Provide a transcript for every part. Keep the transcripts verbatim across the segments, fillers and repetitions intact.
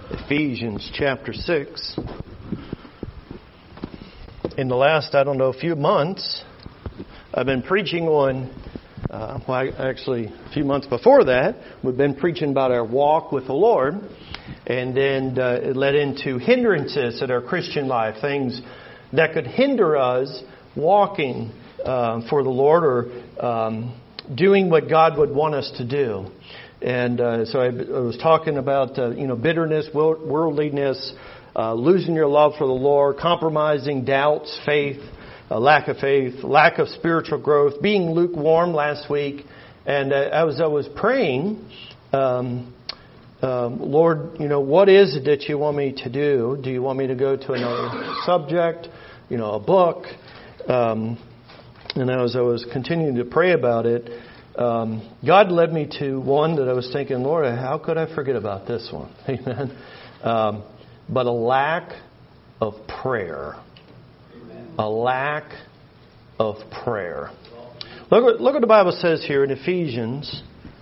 Ephesians chapter six. In the last, I don't know, few months, I've been preaching on, uh, well, actually, a few months before that, we've been preaching about our walk with the Lord. And then uh, it led into hindrances in our Christian life, things that could hinder us walking uh, for the Lord or um, doing what God would want us to do. And uh, so I, I was talking about, uh, you know, bitterness, worldliness, uh, losing your love for the Lord, compromising doubts, faith, uh, lack of faith, lack of spiritual growth, being lukewarm last week. And uh, as I was praying, um, um, Lord, you know, what is it that you want me to do? Do you want me to go to another subject, you know, a book? Um, and as I was continuing to pray about it, Um, God led me to one that I was thinking, Lord, how could I forget about this one? Amen. Um, but a lack of prayer. Amen. A lack of prayer. Look what, look what the Bible says here in Ephesians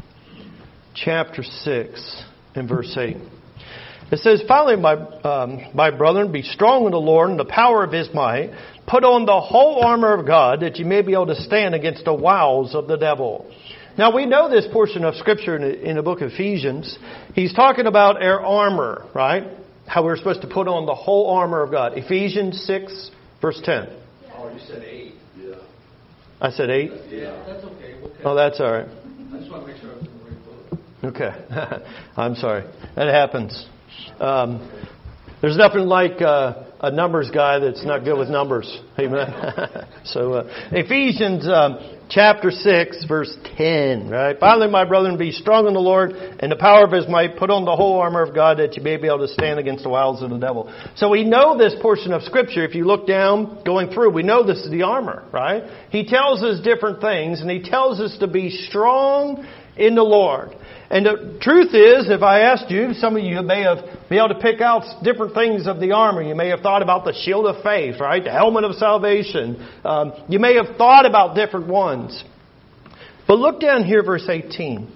chapter six and verse eight. It says, finally, my, um, my brethren, be strong in the Lord and the power of His might. Put on the whole armor of God that you may be able to stand against the wiles of the devil. Now, we know this portion of Scripture in the, in the book of Ephesians. He's talking about our armor, right? How we're supposed to put on the whole armor of God. Ephesians six, verse ten. Oh, you said eight. Yeah. I said eight? Yeah, that's okay. okay. Oh, that's all right. I just want to make sure I was in the right book. Okay. I'm sorry. That happens. Um, there's nothing like uh, a numbers guy that's not good with numbers. Amen. so uh, Ephesians um, chapter six, verse ten. Right. Finally, my brethren, be strong in the Lord and the power of His might. Put on the whole armor of God that you may be able to stand against the wiles of the devil. So we know this portion of Scripture. If you look down, going through, we know this is the armor. Right. He tells us different things, and He tells us to be strong in the Lord. And the truth is, if I asked you, some of you may have been able to pick out different things of the armor. You may have thought about the shield of faith, right? The helmet of salvation. Um, you may have thought about different ones. But look down here, verse eighteen.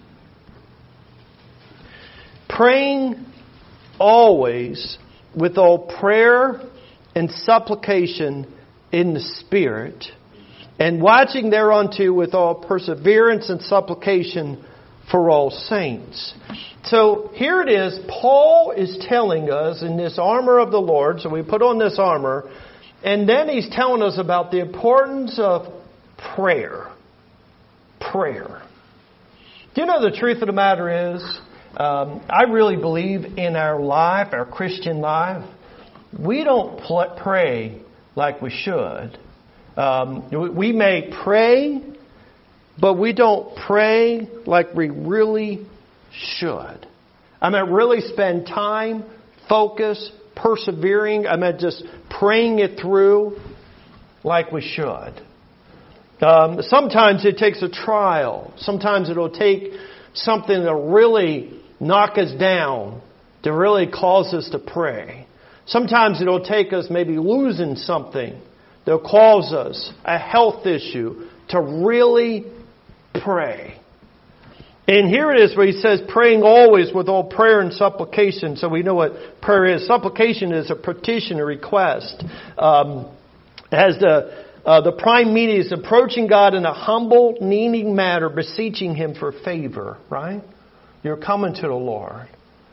Praying always with all prayer and supplication in the Spirit, and watching thereunto with all perseverance and supplication for all saints. So here it is. Paul is telling us in this armor of the Lord. So we put on this armor. And then he's telling us about the importance of prayer. Prayer. Do you know the truth of the matter is, um, I really believe in our life, our Christian life, we don't pl- pray like we should. Um, we may pray, but we don't pray like we really should. I mean, really spend time, focus, persevering. I mean, just praying it through like we should. Um, sometimes it takes a trial. Sometimes it'll take something to really knock us down, to really cause us to pray. Sometimes it'll take us maybe losing something that'll cause us a health issue to really pray. And here it is where he says, praying always with all prayer and supplication. So we know what prayer is. Supplication is a petition, a request. Um, as the uh, the prime meaning is approaching God in a humble, needing manner, beseeching Him for favor. Right? You're coming to the Lord.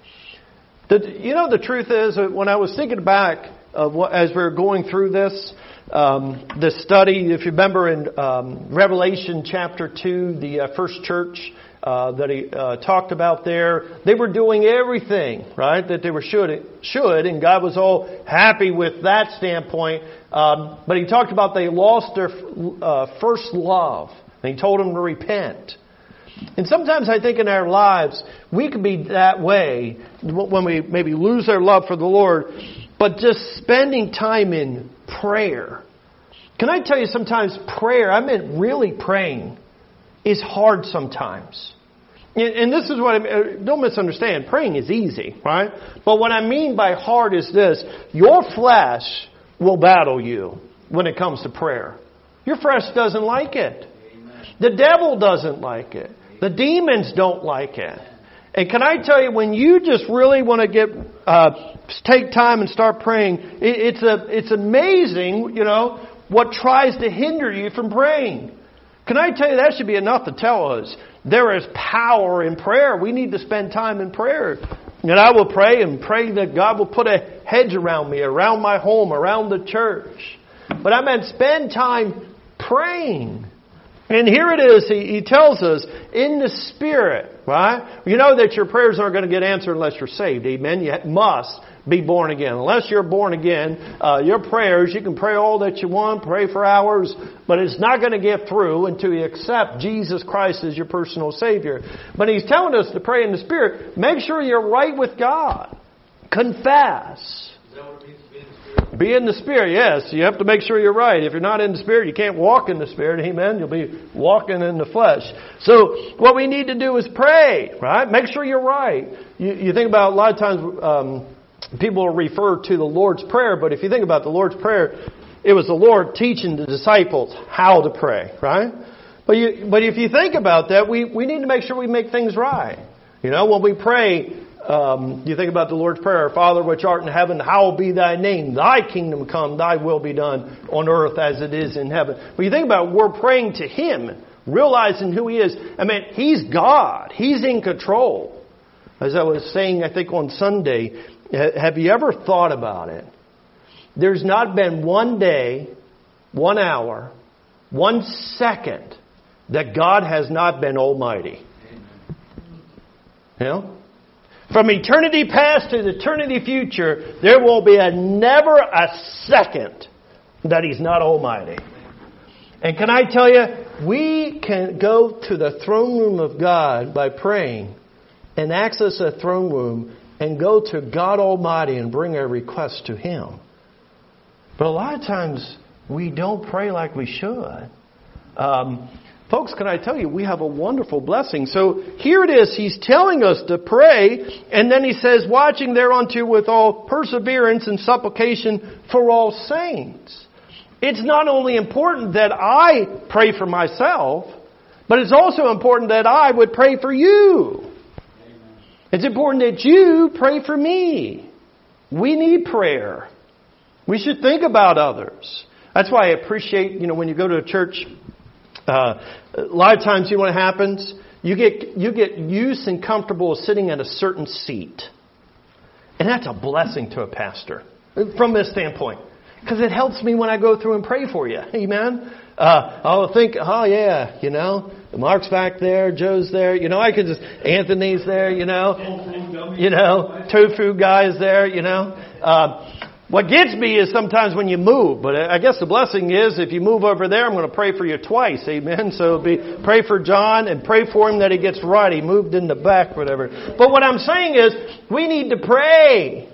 The, you know, the truth is that when I was thinking back of what, as we were going through this. Um, the study, if you remember in um, Revelation chapter two, the uh, first church uh, that he uh, talked about there, they were doing everything, right, that they were should, should, and God was all happy with that standpoint. Um, but He talked about they lost their uh, first love, and He told them to repent. And sometimes I think in our lives, we could be that way when we maybe lose our love for the Lord, but just spending time in prayer. Can I tell you sometimes prayer, I mean really praying, is hard sometimes. And this is what I mean, don't misunderstand. Praying is easy, right? But what I mean by hard is this. Your flesh will battle you when it comes to prayer. Your flesh doesn't like it. The devil doesn't like it. The demons don't like it. And can I tell you, when you just really want to get, uh, take time and start praying, it, it's a, it's amazing, you know, what tries to hinder you from praying. Can I tell you, that should be enough to tell us there is power in prayer. We need to spend time in prayer. And I will pray and pray that God will put a hedge around me, around my home, around the church. But I meant spend time praying. And here it is, he, he tells us, in the Spirit, right? You know that your prayers aren't going to get answered unless you're saved, amen? You must be born again. Unless you're born again, uh, your prayers, you can pray all that you want, pray for hours, but it's not going to get through until you accept Jesus Christ as your personal Savior. But He's telling us to pray in the Spirit. Make sure you're right with God. Confess. Is that what it means to be in the Spirit? Be in the Spirit, yes. You have to make sure you're right. If you're not in the Spirit, you can't walk in the Spirit. Amen. You'll be walking in the flesh. So what we need to do is pray, right? Make sure you're right. You, you think about a lot of times um, people refer to the Lord's Prayer, but if you think about the Lord's Prayer, it was the Lord teaching the disciples how to pray, right? But you, but if you think about that, we, we need to make sure we make things right. You know, when we pray, Um, you think about the Lord's Prayer, Our Father which art in heaven, hallowed be thy name. Thy kingdom come, thy will be done on earth as it is in heaven. But you think about it, we're praying to Him, realizing who He is. I mean, He's God. He's in control. As I was saying, I think on Sunday, have you ever thought about it? There's not been one day, one hour, one second that God has not been almighty. You know? From eternity past to eternity future, there will be a never a second that He's not almighty. And can I tell you, we can go to the throne room of God by praying and access a throne room and go to God Almighty and bring a request to Him. But a lot of times we don't pray like we should. Um, Folks, can I tell you, we have a wonderful blessing. So here it is. He's telling us to pray. And then he says, watching thereunto with all perseverance and supplication for all saints. It's not only important that I pray for myself, but it's also important that I would pray for you. It's important that you pray for me. We need prayer. We should think about others. That's why I appreciate, you know, when you go to a church, Uh, a lot of times, you know what happens? You get you get used and comfortable sitting at a certain seat. And that's a blessing to a pastor from this standpoint. Because it helps me when I go through and pray for you. Amen? Uh, I'll think, oh yeah, you know, Mark's back there, Joe's there. You know, I could just, Anthony's there, you know. You know, tofu guy's there, you know. Uh, What gets me is sometimes when you move, but I guess the blessing is if you move over there, I'm going to pray for you twice, amen? So it'll be pray for John and pray for him that he gets right. He moved in the back, whatever. But what I'm saying is we need to pray.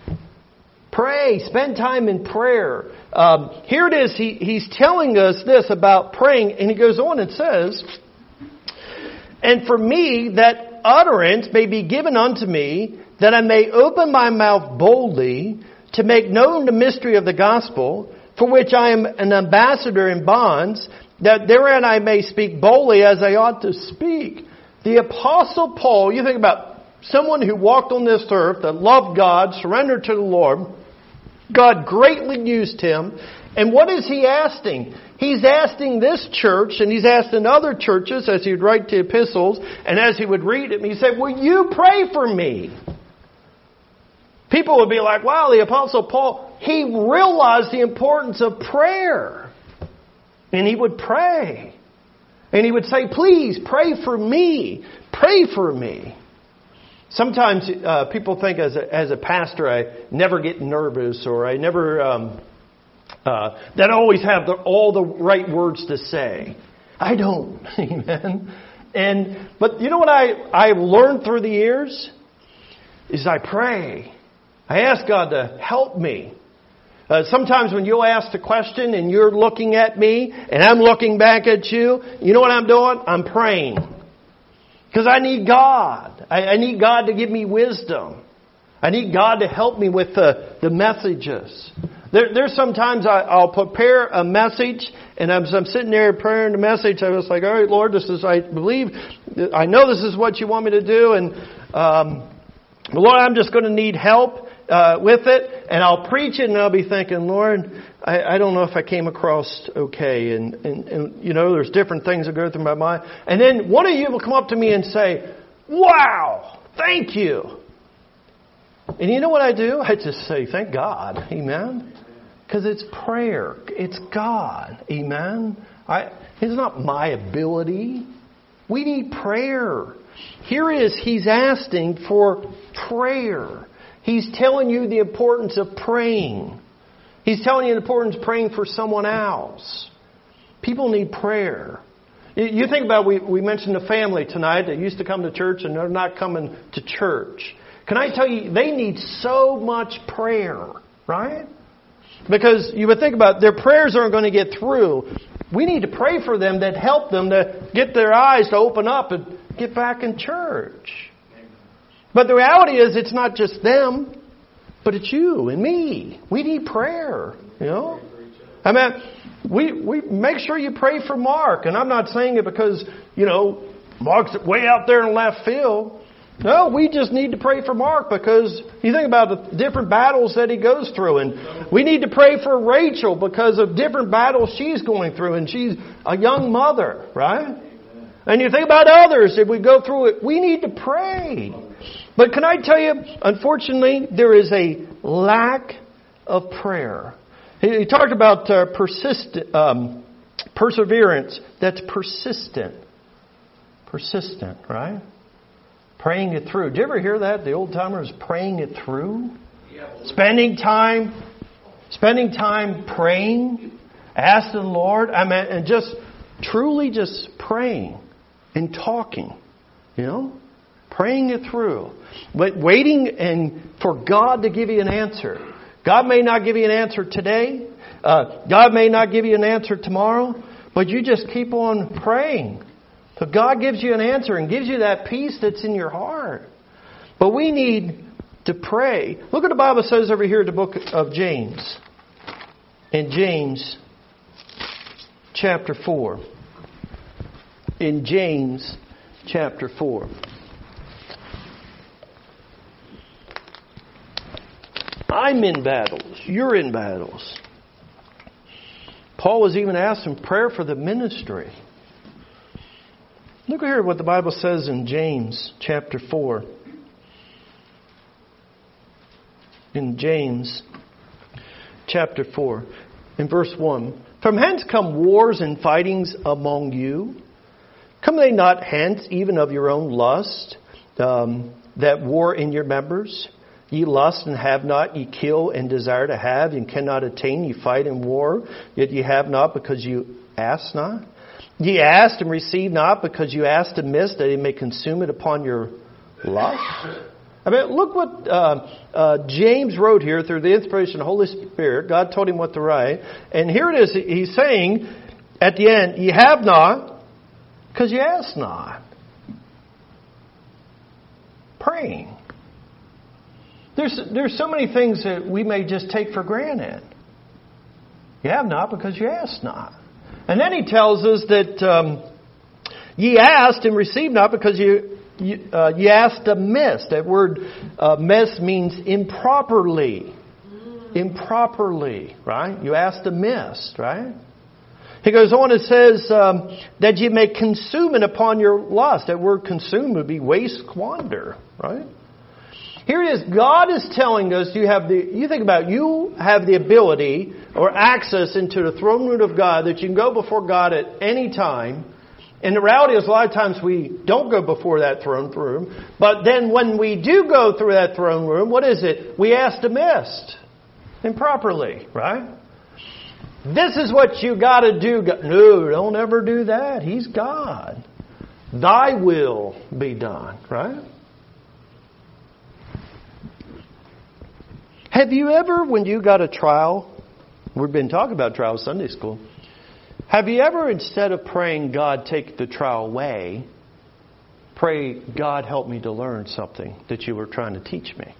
Pray. Spend time in prayer. Um, here it is. He, he's telling us this about praying, and he goes on and says, and for me that utterance may be given unto me, that I may open my mouth boldly, to make known the mystery of the gospel, for which I am an ambassador in bonds, that therein I may speak boldly as I ought to speak. The Apostle Paul, you think about someone who walked on this earth, that loved God, surrendered to the Lord. God greatly used him. And what is he asking? He's asking this church, and he's asking other churches as he would write the epistles, and as he would read it, and he said, will you pray for me? People would be like, wow, the Apostle Paul, he realized the importance of prayer. And he would pray. And he would say, please pray for me. Pray for me. Sometimes uh, people think as a, as a pastor, I never get nervous or I never, um, uh, that I always have the, all the right words to say. I don't. Amen. And, but you know what I, I've learned through the years? Is I pray. I ask God to help me. Uh, sometimes when you'll ask the question and you're looking at me and I'm looking back at you, you know what I'm doing? I'm praying. Because I need God. I, I need God to give me wisdom. I need God to help me with the, the messages. There, there's sometimes I, I'll prepare a message and as I'm sitting there preparing the message, I was like, all right, Lord, this is, I believe, I know this is what you want me to do. And um, Lord, I'm just going to need help uh, with it, and I'll preach it, and I'll be thinking, Lord, I, I don't know if I came across okay, and, and, and, you know, there's different things that go through my mind. And then one of you will come up to me and say, wow, thank you. And you know what I do? I just say, thank God. Amen. Because it's prayer. It's God. Amen. I, it's not my ability. We need prayer. Here is, He's asking for prayer. He's telling you the importance of praying. He's telling you the importance of praying for someone else. People need prayer. You think about, we, we mentioned a family tonight that used to come to church and they're not coming to church. Can I tell you, they need so much prayer, right? Because you would think about, their prayers aren't going to get through. We need to pray for them that help them to get their eyes to open up and get back in church. But the reality is, it's not just them, but it's you and me. We need prayer, you know. I mean, we we make sure you pray for Mark. And I'm not saying it because, you know, Mark's way out there in left field. No, we just need to pray for Mark because you think about the different battles that he goes through. And we need to pray for Rachel because of different battles she's going through. And she's a young mother, right? And you think about others, if we go through it, we need to pray. But can I tell you, unfortunately, there is a lack of prayer. He, he talked about uh, persistent, um, perseverance that's persistent. Persistent, right? Praying it through. Did you ever hear that? The old timers praying it through? Spending time, spending time praying, asking the Lord, I mean, and just truly just praying and talking, you know, praying it through, but waiting and for God to give you an answer. God may not give you an answer today. Uh, God may not give you an answer tomorrow, but you just keep on praying. So God gives you an answer and gives you that peace that's in your heart. But we need to pray. Look what the Bible says over here in the book of James. In James chapter four. In James chapter four. I'm in battles. You're in battles. Paul was even asking prayer for the ministry. Look here what the Bible says in James chapter four. In James chapter four, in verse one. From hence come wars and fightings among you. Come they not hence even of your own lust, um, that war in your members? Ye lust and have not, ye kill and desire to have, and cannot attain, ye fight in war, yet ye have not because you ask not. Ye asked and received not because you asked amiss, that he may consume it upon your lust. I mean, look what uh, uh, James wrote here through the inspiration of the Holy Spirit. God told him what to write. And here it is. He's saying at the end, ye have not because you ask not. Praying. There's, there's so many things that we may just take for granted. You have not because you ask not. And then he tells us that um, ye asked and received not because you, you, uh, ye asked amiss. That word uh, miss means improperly. Improperly, right? You asked amiss, right? He goes on and says um, that ye may consume it upon your lust. That word consume would be waste, squander, right? Here it is. God is telling us you have the, you think about it, you have the ability or access into the throne room of God that you can go before God at any time. And the reality is a lot of times we don't go before that throne room. But then when we do go through that throne room, what is it? We ask amiss, improperly, right? This is what you got to do. No, don't ever do that. He's God. Thy will be done, right? Have you ever, when you got a trial, we've been talking about trial Sunday school, have you ever, instead of praying, God, take the trial away, pray, God, help me to learn something that you were trying to teach me?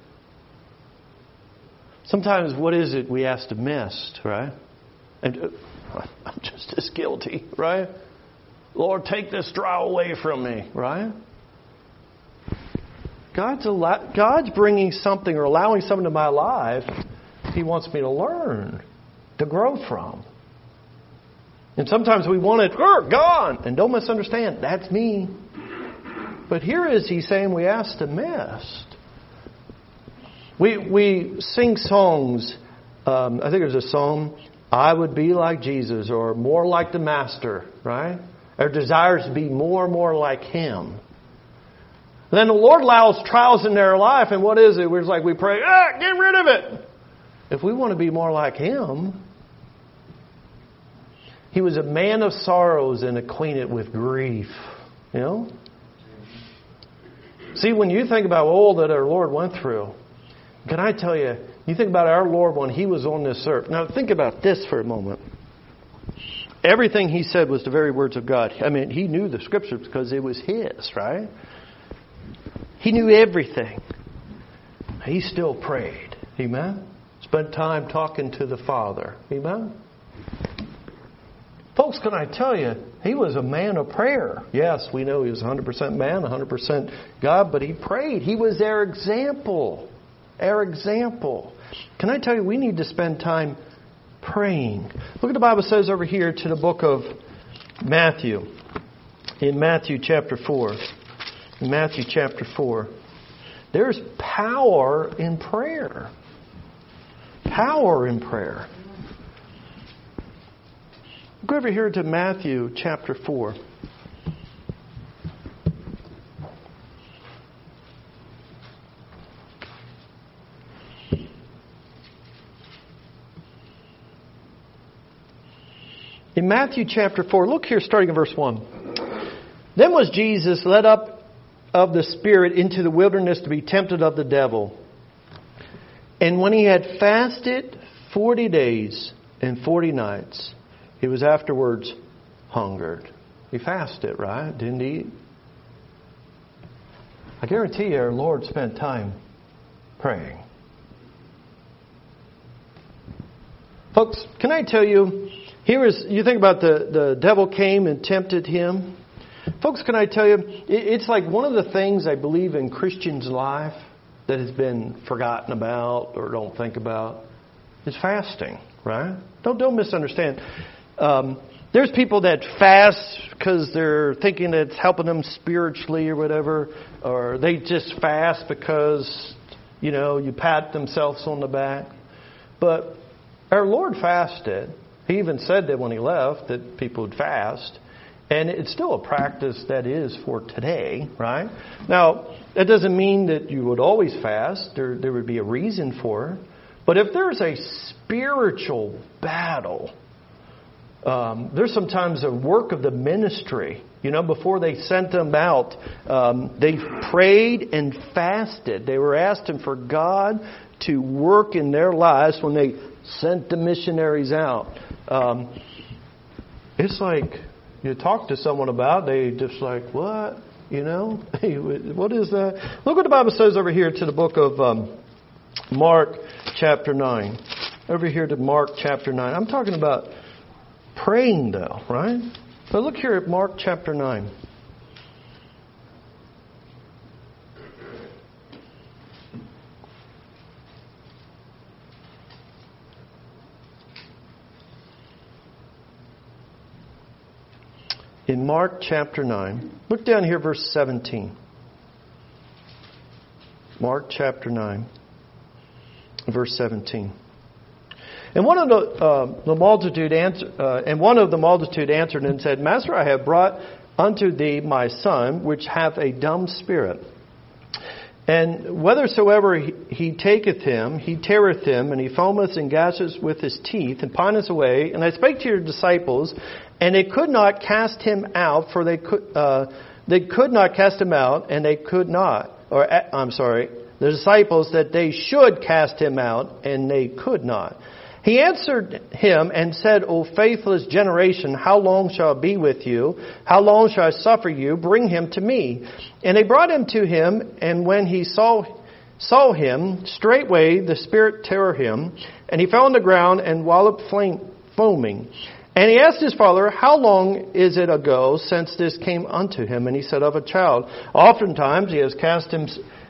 Sometimes, what is it we ask to miss, right? And uh, I'm just as guilty, right? Lord, take this trial away from me, right? God's allow- God's bringing something or allowing something to my life He wants me to learn, to grow from. And sometimes we want it, gone. And don't misunderstand, that's me. But here is He saying we ask to miss. We we sing songs. Um, I think there's a song, I would be like Jesus, or more like the Master, right? Our desires to be more and more like Him. And then the Lord allows trials in their life, and what is it? We're just like we pray, ah, get rid of it. If we want to be more like Him, He was a man of sorrows and acquainted with grief. You know? See, when you think about all that our Lord went through, can I tell you, you think about our Lord when He was on this earth. Now think about this for a moment. Everything He said was the very words of God. I mean, He knew the Scriptures because it was His, right? He knew everything. He still prayed. Amen? Spent time talking to the Father. Amen? Folks, can I tell you, He was a man of prayer. Yes, we know He was one hundred percent man, one hundred percent God, but He prayed. He was our example. Our example. Can I tell you, we need to spend time praying. Look what the Bible says over here to the book of Matthew. In Matthew chapter four. In Matthew chapter four. There's power in prayer. Power in prayer. Go over here to Matthew chapter four. In Matthew chapter four, look here starting in verse one. Then was Jesus led up of the Spirit into the wilderness to be tempted of the devil. And when He had fasted forty days and forty nights, He was afterwards hungered. He fasted, right? Didn't He? I guarantee you our Lord spent time praying. Folks, can I tell you, here is, you think about the, the devil came and tempted Him. Folks, can I tell you, it's like one of the things I believe in Christians' life that has been forgotten about or don't think about is fasting, right? Don't, don't misunderstand. Um, there's people that fast because they're thinking it's helping them spiritually or whatever, or they just fast because, you know, you pat themselves on the back. But our Lord fasted. He even said that when He left that people would fast. And it's still a practice that is for today, right? Now, that doesn't mean that you would always fast. There, there would be a reason for it. But if there's a spiritual battle, um, there's sometimes a work of the ministry. You know, before they sent them out, um, they prayed and fasted. They were asking for God to work in their lives when they sent the missionaries out. Um, it's like you talk to someone about, they just like, what? You know, what is that? Look what the Bible says over here to the book of um, Mark chapter nine. Over here to Mark chapter nine. I'm talking about praying though, right? But look here at Mark chapter nine. In Mark chapter nine, look down here, verse seventeen. Mark chapter nine, verse seventeen. And one of the, uh, the multitude answer, uh, and one of the multitude answered and said, Master, I have brought unto thee my son, which hath a dumb spirit. And whithersoever he, he taketh him, he teareth him, and he foameth and gashes with his teeth, and pineth away. And I spake to your disciples, and they could not cast him out, for they could uh, they could not cast him out, and they could not. Or I'm sorry, the disciples that they should cast him out, and they could not. He answered him and said, O faithless generation, how long shall I be with you? How long shall I suffer you? Bring him to me. And they brought him to him, and when he saw saw him, straightway the spirit tore him, and he fell on the ground and wallowed flame, foaming. And he asked his father, How long is it ago since this came unto him? And he said, Of a child. Oftentimes he has cast him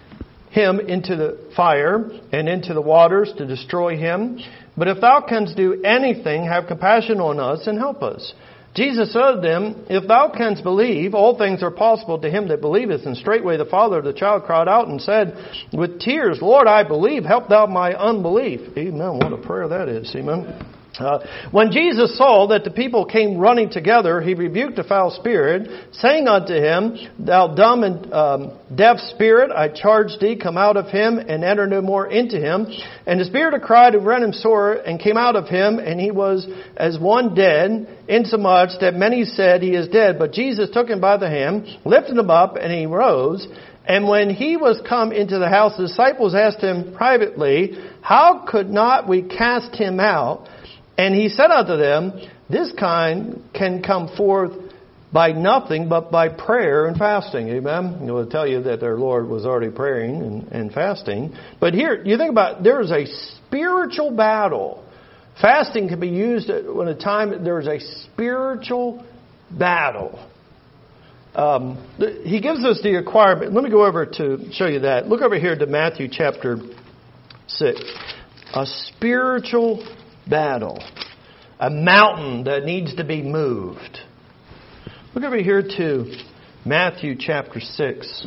him into the fire and into the waters to destroy him. But if thou canst do anything, have compassion on us and help us. Jesus said to them, If thou canst believe, all things are possible to him that believeth. And straightway the father of the child cried out and said with tears, Lord, I believe, help thou my unbelief. Amen. What a prayer that is. Amen. Uh, when Jesus saw that the people came running together, he rebuked the foul spirit, saying unto him, Thou dumb and um, deaf spirit, I charge thee, come out of him, and enter no more into him. And the spirit cried and rent him sore, and came out of him, and he was as one dead, insomuch that many said, He is dead. But Jesus took him by the hand, lifted him up, and he rose. And when he was come into the house, the disciples asked him privately, How could not we cast him out? And he said unto them, This kind can come forth by nothing but by prayer and fasting. Amen. It will tell you that their Lord was already praying and, and fasting. But here, you think about it, there is a spiritual battle. Fasting can be used at when a time there is a spiritual battle. Um, he gives us the requirement. Let me go over to show you that. Look over here to Matthew chapter six. A spiritual battle. A mountain that needs to be moved. Look over here to Matthew chapter six.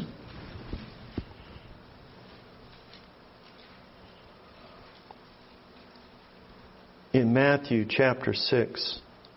In Matthew chapter six.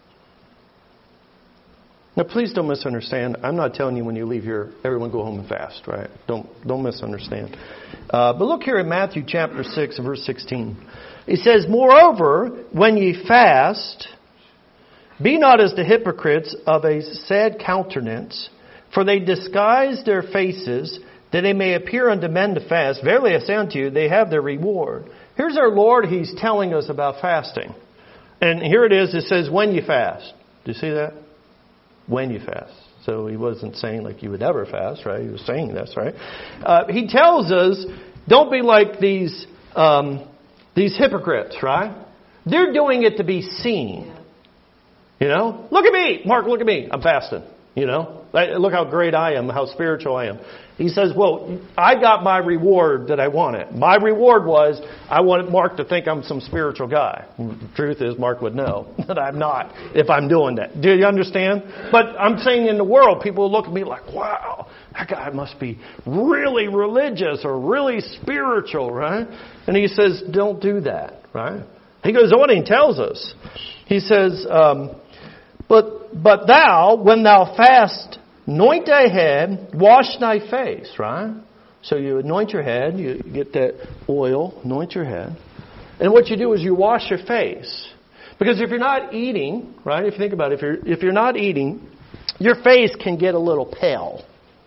Now please don't misunderstand. I'm not telling you when you leave here, everyone go home and fast, right? Don't don't misunderstand. Uh, but look here in Matthew chapter six and verse sixteen. It says, Moreover, when ye fast, be not as the hypocrites of a sad countenance, for they disguise their faces, that they may appear unto men to fast. Verily I say unto you, they have their reward. Here's our Lord, He's telling us about fasting. And here it is, it says, when you fast. Do you see that? When you fast. So He wasn't saying like you would never fast, right? He was saying this, right? Uh, he tells us, don't be like these... Um, These hypocrites, right? They're doing it to be seen. You know? Look at me! Mark, look at me. I'm fasting. You know? Look how great I am, how spiritual I am. He says, well, I got my reward that I wanted. My reward was, I wanted Mark to think I'm some spiritual guy. The truth is, Mark would know that I'm not if I'm doing that. Do you understand? But I'm saying in the world, people look at me like, wow, that guy must be really religious or really spiritual, right? And he says, don't do that, right? He goes on and he tells us. He says, um, but, but thou, when thou fast, anoint thy head, wash thy face, right? So you anoint your head, you get that oil, anoint your head. And what you do is you wash your face. Because if you're not eating, right, if you think about it, if you're, if you're not eating, your face can get a little pale.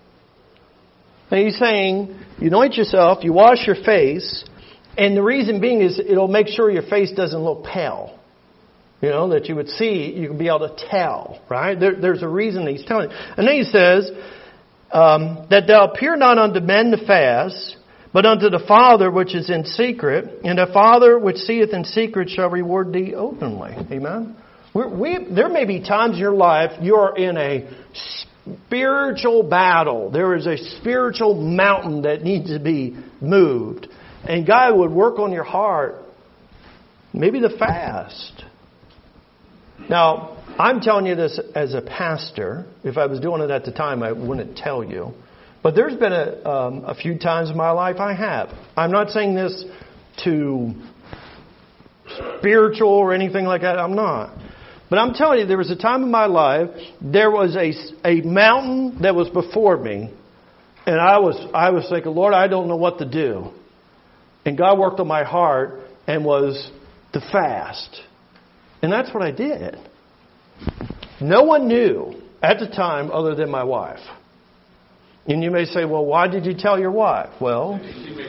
And he's saying, you anoint yourself, you wash your face, and the reason being is it'll make sure your face doesn't look pale. You know, that you would see, you can be able to tell, right? There, there's a reason he's telling you. And then he says, um, that thou appear not unto men to fast, but unto the Father which is in secret, and the Father which seeth in secret shall reward thee openly. Amen? We're, we, there may be times in your life you're in a spiritual battle. There is a spiritual mountain that needs to be moved. And God would work on your heart, maybe the fast. Now, I'm telling you this as a pastor. If I was doing it at the time, I wouldn't tell you. But there's been a, um, a few times in my life I have. I'm not saying this to spiritual or anything like that. I'm not. But I'm telling you, there was a time in my life, there was a, a mountain that was before me. And I was, I was thinking, Lord, I don't know what to do. And God worked on my heart and was to fast. And that's what I did. No one knew at the time other than my wife. And you may say, well, why did you tell your wife? Well,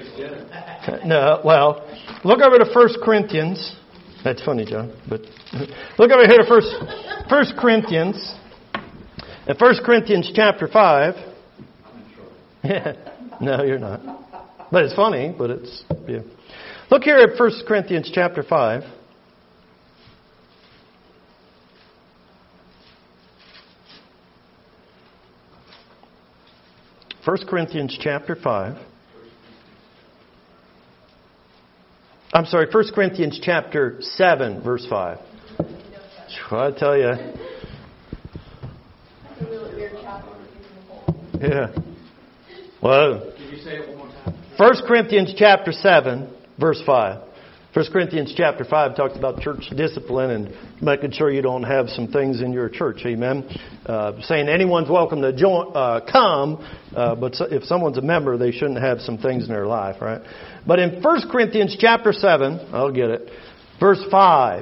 no, well, look over to First Corinthians. That's funny, John. But look over here to First, First Corinthians. In First Corinthians chapter five. Yeah, no, you're not. But it's funny, but it's, yeah. Look here at First Corinthians chapter five. First Corinthians chapter five. I'm sorry, First Corinthians chapter seven, verse five. I tell you. That's a really weird chapter. Yeah. Well, Can you say it one more time? First Corinthians chapter seven, verse five. First Corinthians chapter five talks about church discipline and making sure you don't have some things in your church. Amen. Uh, saying anyone's welcome to join, uh, come, uh, but if someone's a member, they shouldn't have some things in their life, right? But in First Corinthians chapter seven, I'll get it, verse five.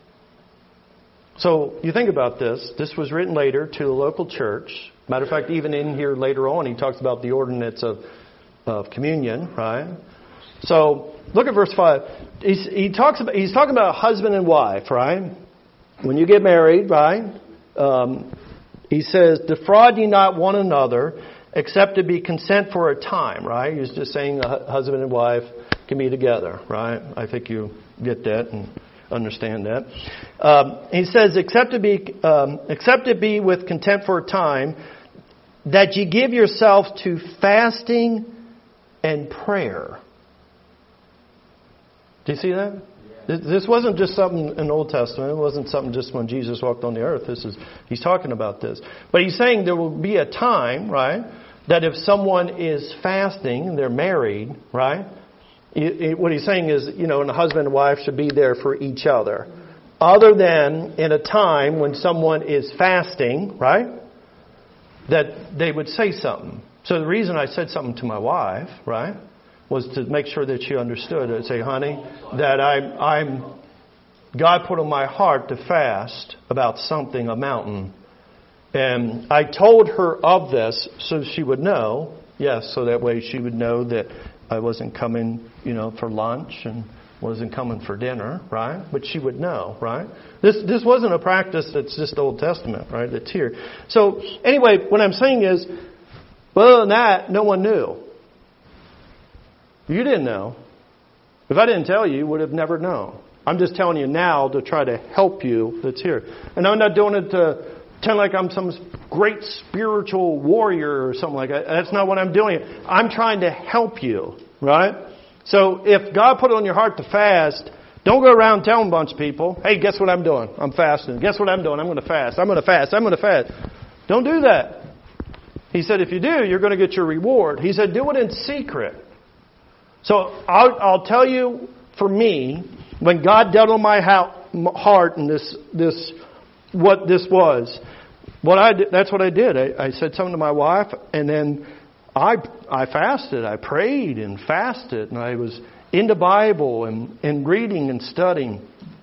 So you think about this. This was written later to the local church. Matter of fact, even in here later on, he talks about the ordinance of, of communion, right? So look at verse five. He's, he talks about, he's talking about husband and wife, right? When you get married, right? Um, he says, defraud ye not one another, except to be consent for a time, right? He's just saying a husband and wife can be together, right? I think you get that and understand that. Um, he says, except to be, um, except to be with content for a time, that ye give yourself to fasting and prayer. Do you see that? Yeah. This wasn't just something in the Old Testament. It wasn't something just when Jesus walked on the earth. This is he's talking about this. But he's saying there will be a time, right, that if someone is fasting, they're married, right? It, it, what he's saying is, you know, and a husband and wife should be there for each other. Other than in a time when someone is fasting, right, that they would say something. So the reason I said something to my wife, right, was to make sure that she understood. I'd say, honey, that I'm, I'm, God put on my heart to fast about something, a mountain. And I told her of this so she would know, yes, so that way she would know that I wasn't coming, you know, for lunch and wasn't coming for dinner, right? But she would know, right? This this wasn't a practice that's just Old Testament, right? That's here. So anyway, what I'm saying is, well, other than that, no one knew. You didn't know. If I didn't tell you, you would have never known. I'm just telling you now to try to help you that's here. And I'm not doing it to pretend like I'm some great spiritual warrior or something like that. That's not what I'm doing. I'm trying to help you, right? So if God put it on your heart to fast, don't go around telling a bunch of people, hey, guess what I'm doing? I'm fasting. Guess what I'm doing? I'm going to fast. I'm going to fast. I'm going to fast. Don't do that. He said, if you do, you're going to get your reward. He said, do it in secret. So I'll, I'll tell you, for me, when God dealt on my heart and this, this, what this was, what I did, that's what I did. I, I said something to my wife, and then I, I fasted. I prayed and fasted, and I was in the Bible and, and reading and studying.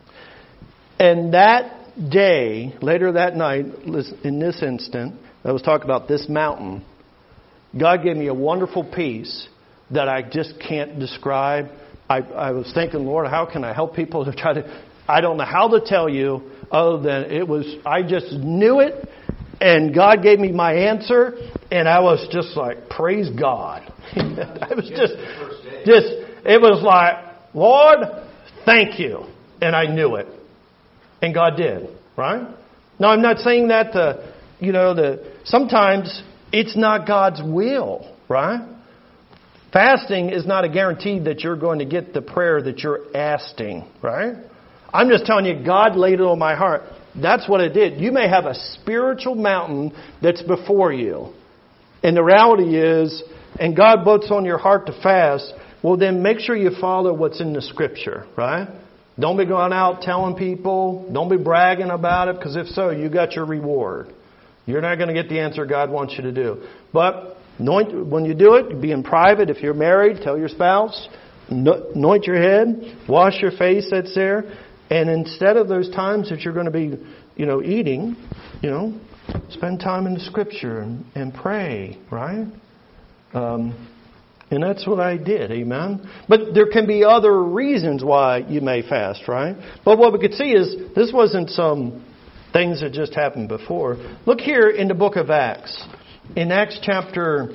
And that day, later that night, in this instant, I was talking about this mountain. God gave me a wonderful peace that I just can't describe. I, I was thinking, Lord, how can I help people to try to... I don't know how to tell you other than it was... I just knew it, and God gave me my answer, and I was just like, praise God. I was just... just it was like, Lord, thank you. And I knew it. And God did, right? Now, I'm not saying that to, you know, the sometimes it's not God's will, right? Fasting is not a guarantee that you're going to get the prayer that you're asking, right? I'm just telling you, God laid it on my heart. That's what it did. You may have a spiritual mountain that's before you. And the reality is, and God puts on your heart to fast, well then make sure you follow what's in the Scripture, right? Don't be going out telling people. Don't be bragging about it, because if so, you got your reward. You're not going to get the answer God wants you to do. But anoint, when you do it, be in private. If you're married, tell your spouse. Anoint your head. Wash your face that's there. And instead of those times that you're going to be, you know, eating, you know, spend time in the Scripture and, and pray, right? Um, and that's what I did, amen? But there can be other reasons why you may fast, right? But what we could see is this wasn't some things that just happened before. Look here in the book of Acts. In Acts chapter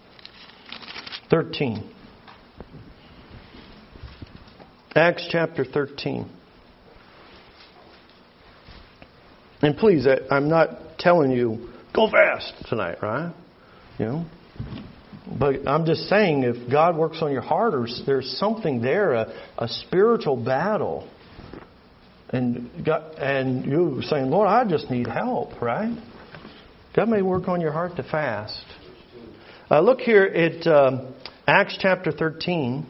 thirteen. Acts chapter thirteen. And please, I'm not telling you, go fast tonight, right? You know? But I'm just saying, if God works on your heart, or there's something there, a, a spiritual battle, and God, and you're saying, Lord, I just need help, right? God may work on your heart to fast. Uh, look here at um, Acts chapter thirteen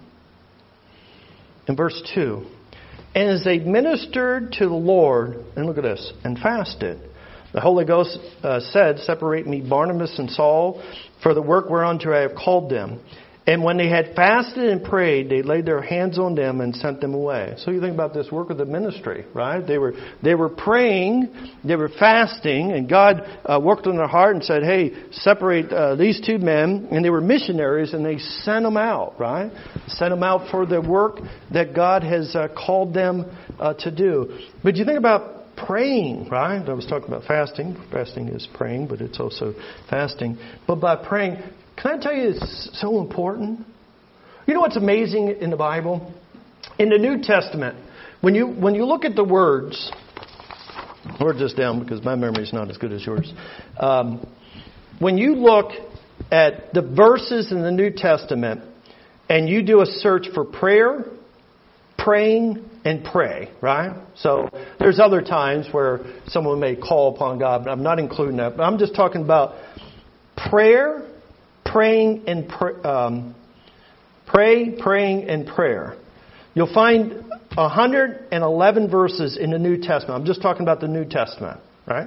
and verse two. And as they ministered to the Lord, and look at this, and fasted, the Holy Ghost uh, said, separate me Barnabas and Saul for the work whereunto I have called them. And when they had fasted and prayed, they laid their hands on them and sent them away. So you think about this work of the ministry, right? They were they were praying, they were fasting, and God uh, worked on their heart and said, hey, separate uh, these two men. And they were missionaries, and they sent them out, right? Sent them out for the work that God has uh, called them uh, to do. But you think about praying, right? I was talking about fasting. Fasting is praying, but it's also fasting. But by praying, can I tell you it's so important? You know what's amazing in the Bible? In the New Testament, when you when you look at the words, I'll write this down because my memory is not as good as yours. Um, when you look at the verses in the New Testament and you do a search for prayer, praying, and pray, right? So there's other times where someone may call upon God, but I'm not including that. But I'm just talking about prayer, praying, and pr- um, pray, praying, and prayer. You'll find one hundred eleven verses in the New Testament. I'm just talking about the New Testament, right?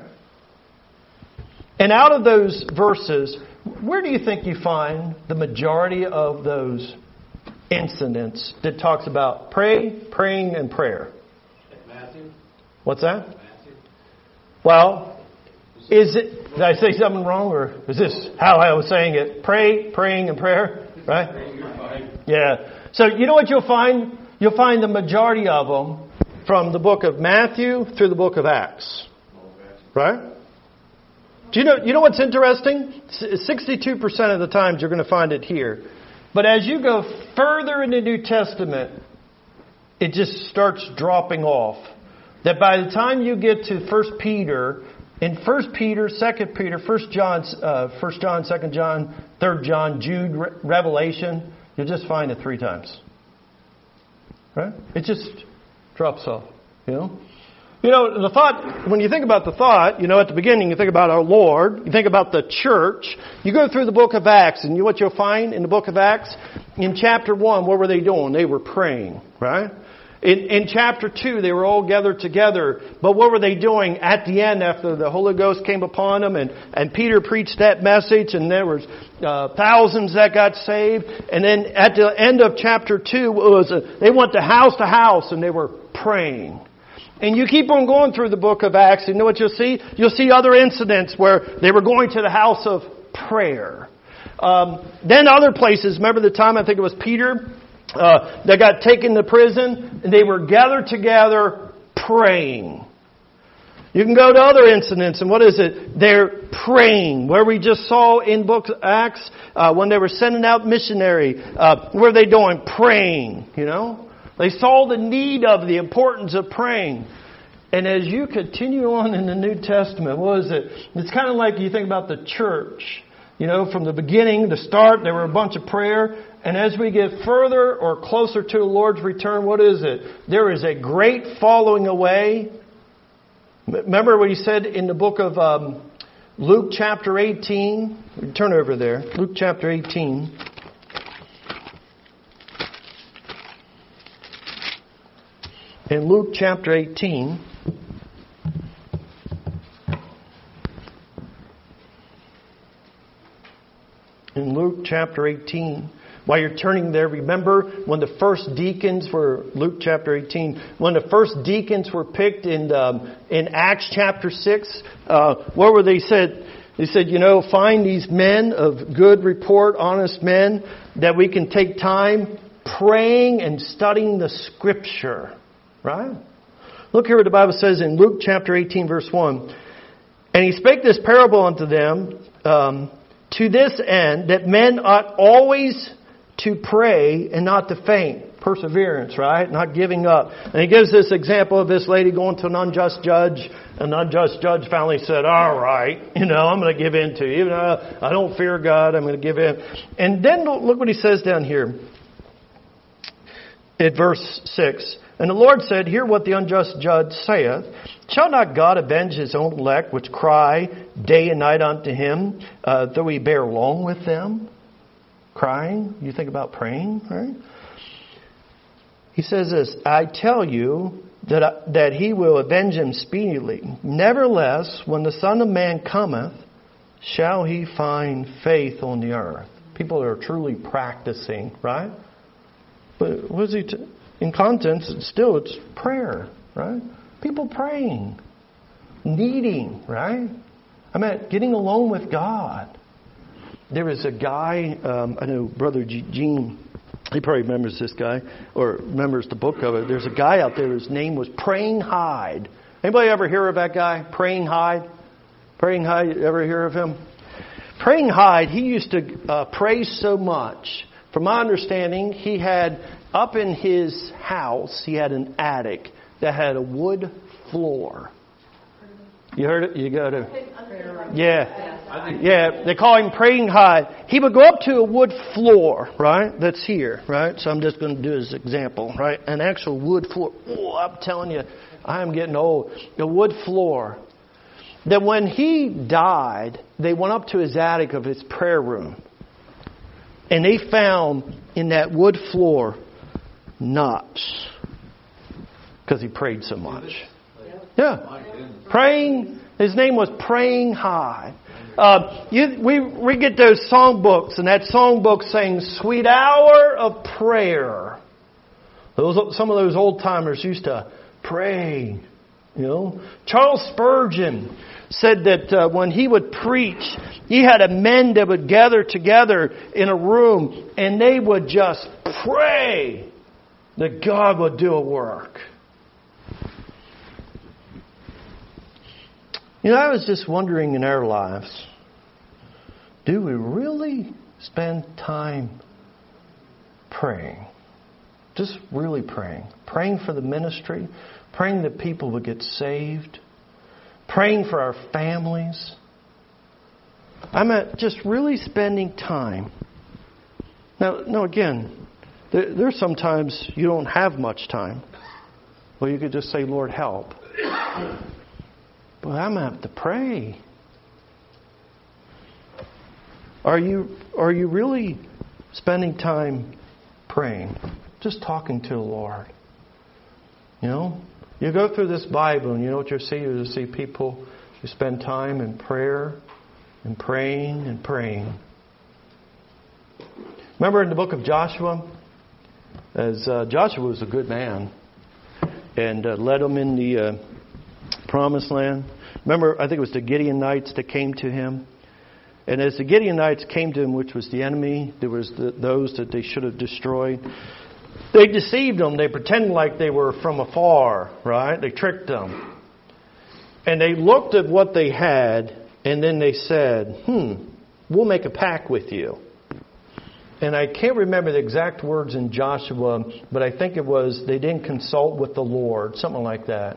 And out of those verses, where do you think you find the majority of those incidents that talks about pray, praying, and prayer? Matthew. What's that? Matthew. Well, is it, did I say something wrong, or is this how I was saying it? Pray, praying, and prayer, right? You're fine. Yeah. So you know what you'll find? You'll find the majority of them from the book of Matthew through the book of Acts, right? Do you know? You know what's interesting? sixty-two percent of the times you're going to find it here. But as you go further in the New Testament, it just starts dropping off. That by the time you get to First Peter, in First Peter, Second Peter, First John, uh, First John, Second John, Third John, Jude, Re- Revelation, you'll just find it three times. Right? It just drops off. You know. You know, the thought, when you think about the thought, you know, at the beginning you think about our Lord, you think about the church, you go through the book of Acts, and you know what you'll find in the book of Acts? In chapter one, what were they doing? They were praying, right? In, in chapter two, they were all gathered together, but what were they doing at the end after the Holy Ghost came upon them, and, and Peter preached that message, and there was uh, thousands that got saved, and then at the end of chapter two, it was a, they went to house to house, and they were praying. And you keep on going through the book of Acts, and you know what you'll see? You'll see other incidents where they were going to the house of prayer. Um, then other places, remember the time, I think it was Peter, uh, that got taken to prison, and they were gathered together praying. You can go to other incidents, and what is it? They're praying. Where we just saw in book of Acts, uh, when they were sending out missionary, uh, what are they doing? Praying, you know? They saw the need of the importance of praying. And as you continue on in the New Testament, what is it? It's kind of like you think about the church. You know, from the beginning, the start, there were a bunch of prayer. And as we get further or closer to the Lord's return, what is it? There is a great falling away. Remember what he said in the book of um, Luke chapter eighteen? Turn over there. Luke chapter eighteen. In Luke chapter eighteen, in Luke chapter eighteen, while you're turning there, remember when the first deacons were, Luke chapter eighteen, when the first deacons were picked in um, in Acts chapter six, uh, what were they said? They said, you know, find these men of good report, honest men, that we can take time praying and studying the Scripture. Right? Look here what the Bible says in Luke chapter eighteen, verse one. And he spake this parable unto them, um, to this end, that men ought always to pray and not to faint. Perseverance, right? Not giving up. And he gives this example of this lady going to an unjust judge. An unjust judge finally said, all right, you know, I'm going to give in to you. Even though I don't fear God, I'm going to give in. And then look what he says down here at verse six. And the Lord said, hear what the unjust judge saith. Shall not God avenge his own elect, which cry day and night unto him, uh, though he bear long with them? Crying? You think about praying, right? He says this, I tell you that, I, that he will avenge him speedily. Nevertheless, when the Son of Man cometh, shall he find faith on the earth? People are truly practicing, right? But what is he... T- in contents, it's still, it's prayer, right? People praying, needing, right? I mean, getting alone with God. There was a guy, um, I know Brother Gene, he probably remembers this guy, or remembers the book of it. There's a guy out there whose name was Praying Hyde. Anybody ever hear of that guy? Praying Hyde? Praying Hyde, ever hear of him? Praying Hyde, he used to uh, pray so much. From my understanding, he had, up in his house, he had an attic that had a wood floor. You heard it? You go to... Yeah. Yeah. They call him Praying Hyde. He would go up to a wood floor, right? That's here, right? So I'm just going to do his example, right? An actual wood floor. Oh, I'm telling you, I'm getting old. A wood floor. That when he died, they went up to his attic of his prayer room. And they found in that wood floor knots. Because he prayed so much. Yeah. Praying. His name was Praying Hyde. Uh, you, we, we get those songbooks. And that songbook saying, Sweet Hour of Prayer. Those, some of those old timers used to pray. You know, Charles Spurgeon said that uh, when he would preach, he had a men that would gather together in a room and they would just pray that God would do a work. You know, I was just wondering in our lives, do we really spend time praying? Just really praying. Praying for the ministry. Praying that people would get saved. Praying for our families. I'm at just really spending time. Now, no, again, there, there's sometimes you don't have much time. Well, you could just say, Lord, help. But I'm going to have to pray. Are you, are you really spending time praying? Just talking to the Lord. You know? You go through this Bible and you know what you see? You see people who spend time in prayer and praying and praying. Remember in the book of Joshua? As uh, Joshua was a good man and uh, led them in the uh, promised land. Remember, I think it was the Gideonites that came to him. And as the Gideonites came to him, which was the enemy, there was the, those that they should have destroyed. They deceived them. They pretended like they were from afar, right? They tricked them. And they looked at what they had, and then they said, hmm, we'll make a pact with you. And I can't remember the exact words in Joshua, but I think it was they didn't consult with the Lord, something like that.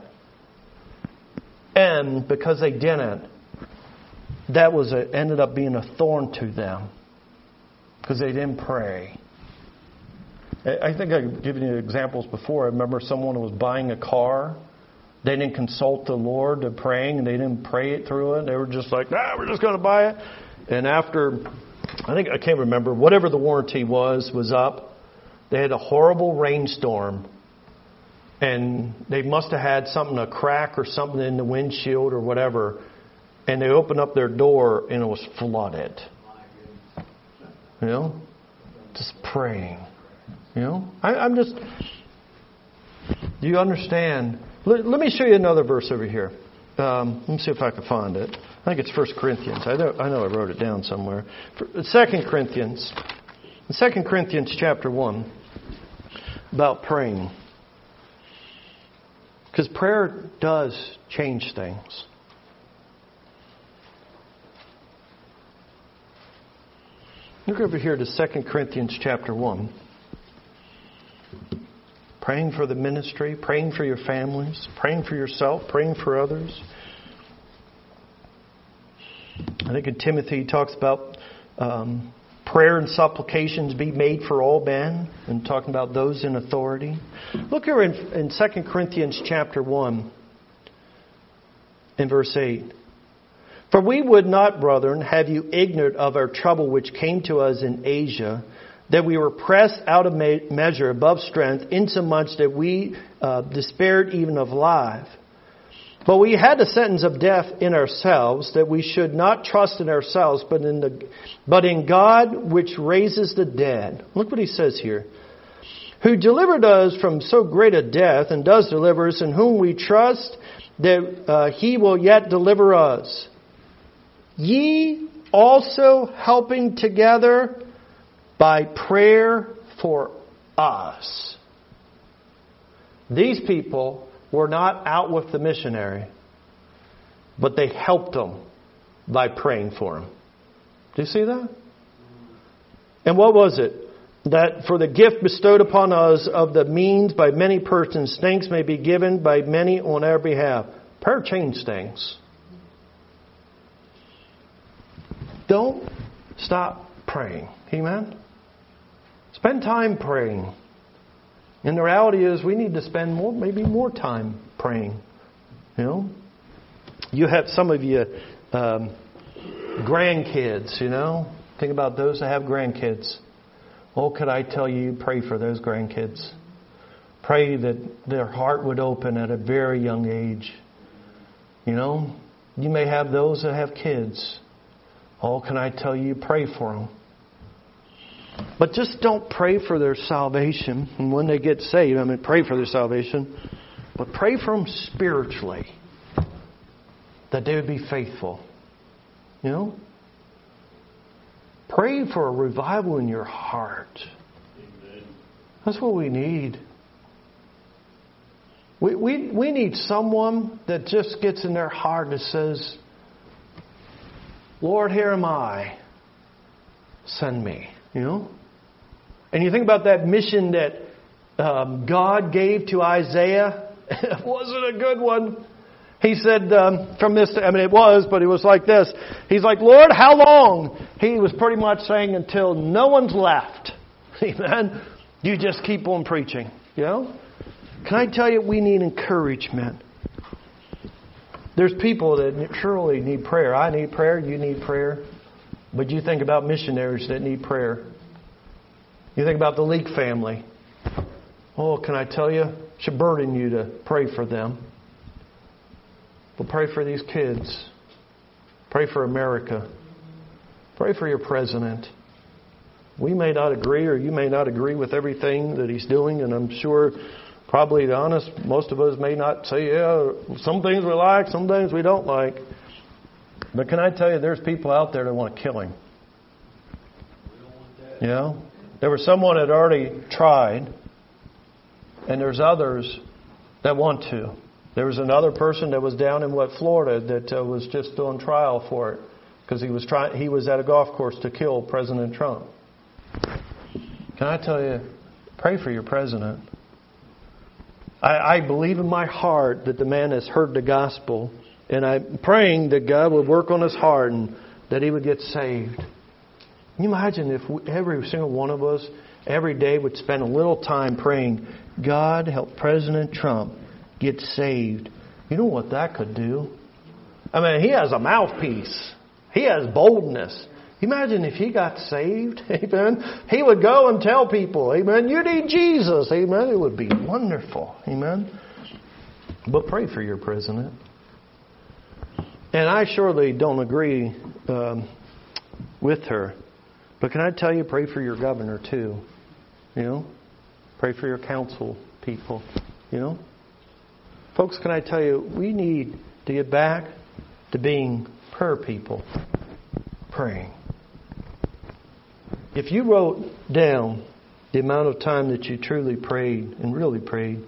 And because they didn't, that was a, ended up being a thorn to them because they didn't pray. I think I've given you examples before. I remember someone who was buying a car. They didn't consult the Lord to praying, and they didn't pray it through it. They were just like, ah, we're just going to buy it. And after, I think, I can't remember, whatever the warranty was, was up. They had a horrible rainstorm. And they must have had something, a crack or something in the windshield or whatever. And they opened up their door and it was flooded. You know? Just praying. You know? I, I'm just... Do you understand? Let, let me show you another verse over here. Um, let me see if I can find it. I think it's First Corinthians. I know I, know I wrote it down somewhere. Second Corinthians. Second Corinthians chapter one. About praying. Because prayer does change things. Look over here to Second Corinthians chapter one. Praying for the ministry, praying for your families, praying for yourself, praying for others. I think in Timothy he talks about um, prayer and supplications be made for all men, and talking about those in authority. Look here in, in Second Corinthians chapter one, in verse eight. For we would not, brethren, have you ignorant of our trouble which came to us in Asia, that we were pressed out of measure above strength, insomuch that we uh, despaired even of life. But we had the sentence of death in ourselves, that we should not trust in ourselves, but in the but in God which raises the dead. Look what he says here. Who delivered us from so great a death, and does deliver us, in whom we trust that uh, He will yet deliver us. Ye also helping together by prayer for us. These people were not out with the missionary, but they helped them by praying for him. Do you see that? And what was it? That for the gift bestowed upon us of the means by many persons, thanks may be given by many on our behalf. Prayer changes things. Don't stop praying. Amen? Spend time praying. And the reality is we need to spend more, maybe more time praying. You know? You have some of you um, grandkids, you know? Think about those that have grandkids. Oh, could I tell you, pray for those grandkids. Pray that their heart would open at a very young age. You know? You may have those that have kids. Oh, can I tell you, pray for them. But just don't pray for their salvation. And when they get saved, I mean, pray for their salvation. But pray for them spiritually. That they would be faithful. You know? Pray for a revival in your heart. Amen. That's what we need. We, we, we need someone that just gets in their heart that says, Lord, here am I. Send me. You know? And you think about that mission that um, God gave to Isaiah. It wasn't a good one. He said, um, from this, I mean, it was, but it was like this. He's like, Lord, how long? He was pretty much saying until no one's left. Amen. You just keep on preaching. You know? Can I tell you, we need encouragement. There's people that surely need prayer. I need prayer. You need prayer. But you think about missionaries that need prayer. You think about the Leak family. Oh, can I tell you? It should burden you to pray for them. But pray for these kids. Pray for America. Pray for your president. We may not agree, or you may not agree with everything that he's doing, and I'm sure, probably to be honest, most of us may not say, yeah, some things we like, some things we don't like. But can I tell you, there's people out there that want to kill him. You know? There was someone that already tried, and there's others that want to. There was another person that was down in what Florida that uh, was just on trial for it because he was trying. He was at a golf course to kill President Trump. Can I tell you, pray for your president. I, I believe in my heart that the man has heard the gospel, and I'm praying that God would work on his heart and that he would get saved. Can you imagine if we, every single one of us every day would spend a little time praying, God help President Trump get saved? You know what that could do? I mean, he has a mouthpiece. He has boldness. Imagine if he got saved. Amen. He would go and tell people, amen, you need Jesus. Amen. It would be wonderful. Amen. But pray for your president. And I surely don't agree um, with her. But can I tell you, pray for your governor too. You know? Pray for your council people. You know? Folks, can I tell you, we need to get back to being prayer people. Praying. If you wrote down the amount of time that you truly prayed and really prayed,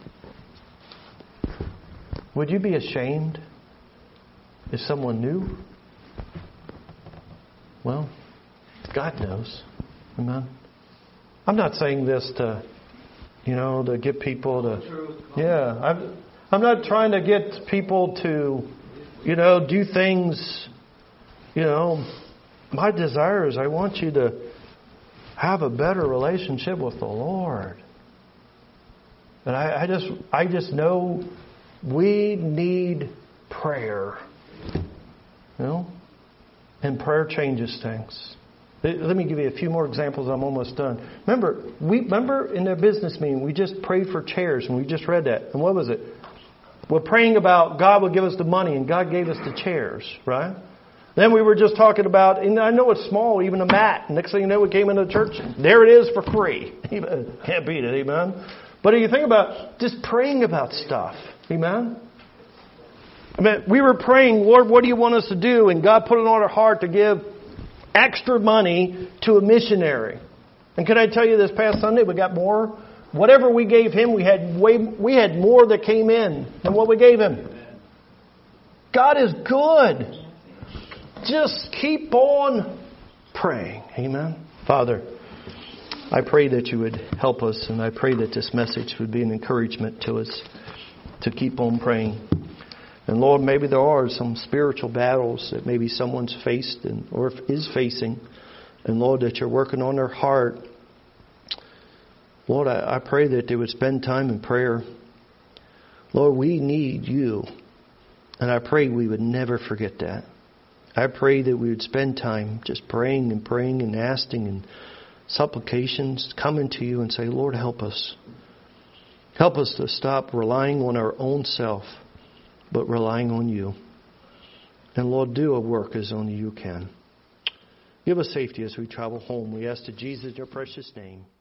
would you be ashamed if someone knew? Well, God knows. Amen. I'm not saying this to, you know, to get people to, yeah. I'm, I'm not trying to get people to, you know, do things, you know. My desire is I want you to have a better relationship with the Lord. And I, I just, I just know we need prayer. You know? And prayer changes things. Let me give you a few more examples. I'm almost done. Remember, we remember in the business meeting, we just prayed for chairs, and we just read that. And what was it? We're praying about God would give us the money, and God gave us the chairs, right? Then we were just talking about, and I know it's small, even a mat. Next thing you know, we came into the church. There it is for free. Can't beat it, amen? But if you think about just praying about stuff, amen? I mean, we were praying, Lord, what do you want us to do? And God put it on our heart to give extra money to a missionary. And can I tell you, this past Sunday we got more. Whatever we gave him, we had way we had more that came in than what we gave him. God is good. Just keep on praying. Amen. Father, I pray that you would help us, and I pray that this message would be an encouragement to us to keep on praying. And Lord, maybe there are some spiritual battles that maybe someone's faced and or is facing. And Lord, that you're working on their heart. Lord, I, I pray that they would spend time in prayer. Lord, we need you. And I pray we would never forget that. I pray that we would spend time just praying and praying and asking and supplications, coming to you and say, Lord, help us. Help us to stop relying on our own self, but relying on you. And Lord, do a work as only you can. Give us safety as we travel home. We ask to Jesus in your precious name.